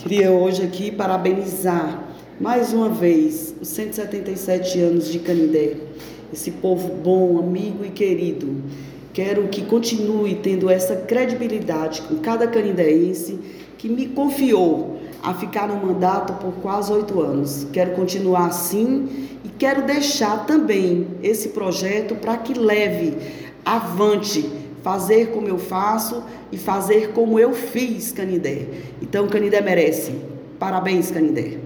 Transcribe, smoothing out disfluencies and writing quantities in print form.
Queria hoje aqui parabenizar mais uma vez os 177 anos de Canindé, esse povo bom, amigo e querido. Quero que continue tendo essa credibilidade com cada canindeense que me confiou a ficar no mandato por quase 8 anos. Quero continuar assim e quero deixar também esse projeto para que leve avante, fazer como eu faço e fazer como eu fiz Canindé. Então Canindé merece. Parabéns, Canindé.